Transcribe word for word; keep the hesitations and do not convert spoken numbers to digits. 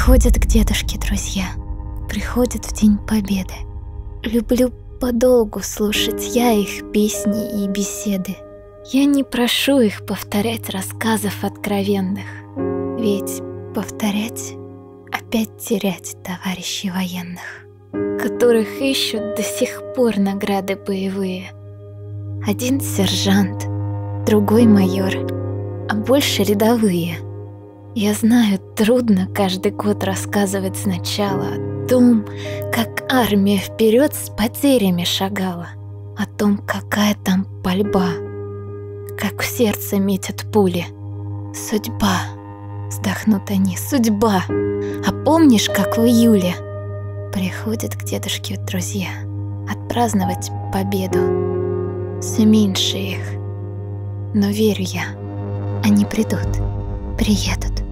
Приходят к дедушке друзья, приходят в День Победы. Люблю подолгу слушать я их песни и беседы. Я не прошу их повторять рассказов откровенных, ведь повторять — опять терять товарищей военных, которых ищут до сих пор награды боевые. Один сержант, другой майор, а больше рядовые. Я знаю, трудно каждый год рассказывать сначала о том, как армия вперед с потерями шагала, о том, какая там пальба, как в сердце метят пули. Судьба, вздохнут они, судьба. А помнишь, как в июле приходят к дедушке друзья отпраздновать победу? Все меньше их, но верю я, они придут, приедут.